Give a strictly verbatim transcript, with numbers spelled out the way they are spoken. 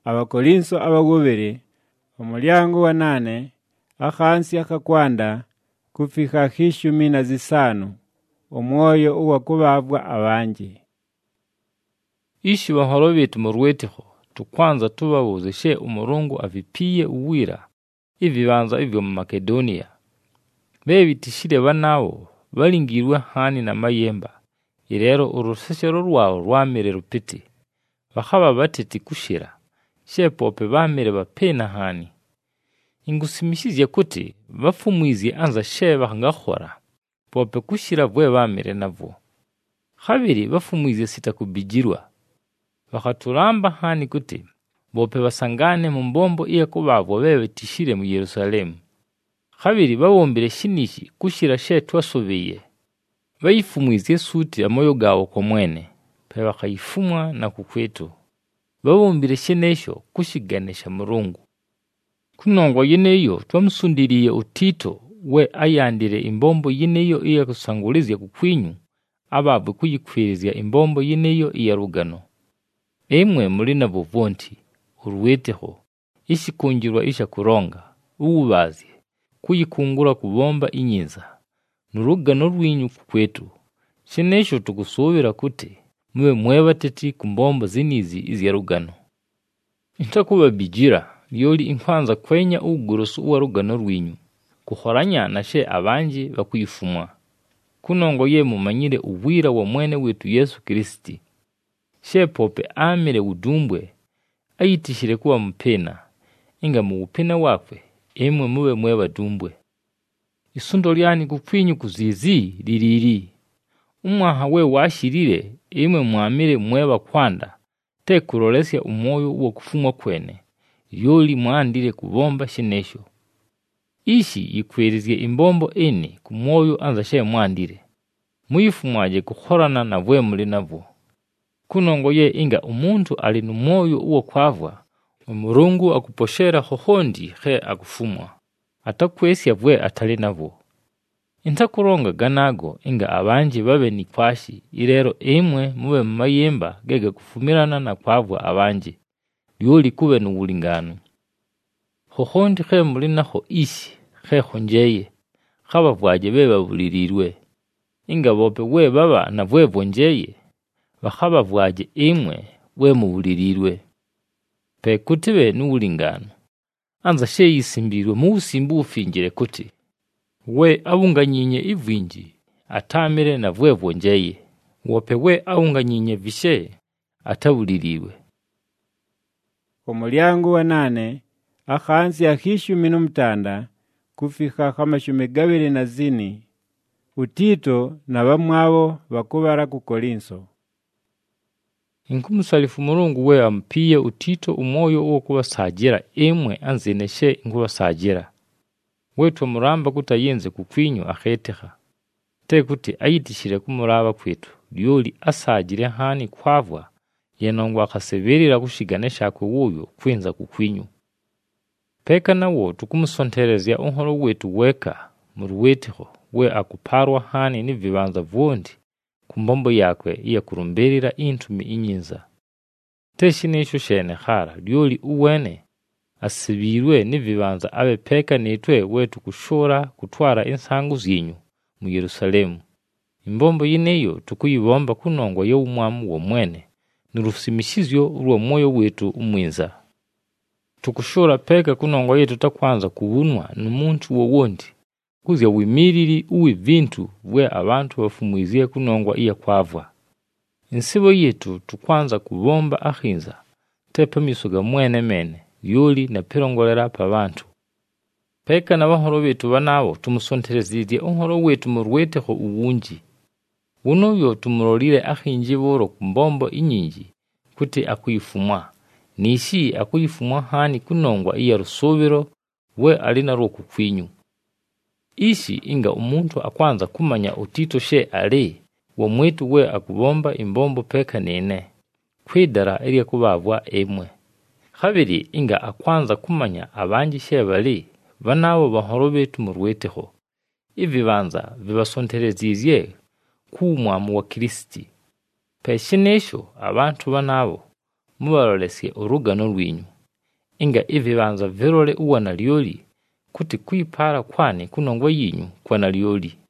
Abakorinso abagubiri omulyango wa nane akhansi akakwanda kufika hishumi na zisanu omwoyo uwa kubabwa abanji. Ishi bahoro betu murwetiho tukwanza tubabuze she umurungu avipiye uwira ibibanza ibyo mu Makedonia. Bebitishire banabo balingirwe hani na mayemba. Irero urusesero rwawo rwamere rupiti. Bakaba bateti kushira. She pope bamere bapena hani. Ingusimishizye kuti bafumwizi anza she bahangahora. Pope kushira bwe bamere navo. Habiri bafumwizi sita kubijirwa. Bakaturamba hani kuti bope basangane mu mbombo iya kubabo bebe tishire mu Yerusalemu. Habiri bawombere shinishi kushira she twasubiye. Bayifumwize suti amoyo gawo kwa mwene. Pe bakayifumwa na kukwetu. Bawombere shenesho kushiganisha murungu. Kunongwa yeneyo twamusundiriye utito we ayandire imbombo yeneyo iya kusangulizya kukwinyu. Ababwe kuyikwirizya imbombo yeneyo iya rugano. Emwe muri nabo vonti urweteho ishikungirwa isha kuronga ububazi kuyikungura kubomba inyiza nurugano rwinyu kwetu shenesho tugusubira kuti mwe mwebateti kumbombo zinizi izya rugano. Intakuba bijira yoli inkwanza kwenya ugurusu uwa rugano rwinyu kuhoranya na she abanji bakuyifumwa kunongo ye mumanyire uwira wa mwene wetu Yesu Kristi. She pope amire udumbwe ayitishire kuwa mpena inga mu upena wakwe emwe mube mwe dumbwe. Isundo lyani kukwinyu kuzizi liriri umwaha we washirire emwe mwamire mwe kwanda te kurolesya umoyo uwo kufumwa kwene yoli mwandire kubomba shenesho. Ishi ikwerizye imbombo eni kumoyo anza she mwandire muyifumwaje kuhorana na bwe muri navo. Kunongo ye inga umuntu ali numoyo uwo kwavwa umurungu akuposhera hohondi he akufumwa atakwesya bwe atali navo. Intakuronga ganago inga abanji babe ni kwashi irero emwe mube mayemba gege kufumirana na kwavwa abanji yoli kube n'ubulingano. Hohondi he muri naho ishi he honjeye khaba bwaje beba bulirirwe inga bope we baba na bwe bonjeye bakaba bwaje emwe we mu bulirirwe. Pe kutibe n'ubulingano anza she yisimbirwe mu busimbu ufingire kuti we abunganyinye ivinji atamire na bwe bonjeye wope we abunganyinye vishe atabuliriwe. Omulyango wa nane akhansi akishumi n'umutanda kufika kamashumi gabiri na zini utito na bamwabo bakubara ku Korinso. Inkumusalifu murungu we ampiye utito umoyo uwo kubasajira emwe anzeneshe inkubasajira. Wetu muramba kutayenze kukwinyu akheteha. Te kuti ayitishire kumuraba kwetu lyoli asajire hani kwavwa yenongwa akaseberera kushiganisha kwe wuyo kwinza kukwinyu. Peka nawo tukumusonterezya unhoro wetu weka muruweteho we akuparwa hani ni vibanza vondi kumbombo yakwe iya kurumberera intumi inyinza. Teshinisho shene khara lyoli uwene asibirwe ni vibanza abe peka netwe wetu kushora kutwara insangu zinyu mu Yerusalemu. Imbombo yineyo tukuyibomba kunongwa yo umwamu wo mwene nurusimishizyo urwo moyo wetu umwinza. Tukushora peka kunongwa yetu takwanza kubunwa n'umuntu wo wondi kuzya wimiriri uwi vintu we abantu bafumwiziye kunongwa iya kwavwa. Insibo yetu tukwanza kubomba akhinza tepa misuga mwene mene yoli na pirongolera pa bantu. Peka na bahoro betu banabo tumusonterezidye onhoro wetu murweteho uwunji. Uno yo tumurolire akhinji boro kumbombo inyinji kuti akuyifumwa. Nishi akuyifumwa hani kunongwa iya rusubiro we alina roku kwinyu. Ishi inga umuntu akwanza kumanya utito she ali wo mwetu we akubomba imbombo peka nene kwidara iri kubabwa emwe. Habiri inga akwanza kumanya abanji she bali banabo bahoro betu murweteho ibibanza bibasonterezizye kumwamu wa Kristi. Peshinesho abantu banabo mubarolesye urugano rwinyu inga ivivanza virole uwa na lioli kuti kwipala kwani kunongwa yinyu kwa na lioli.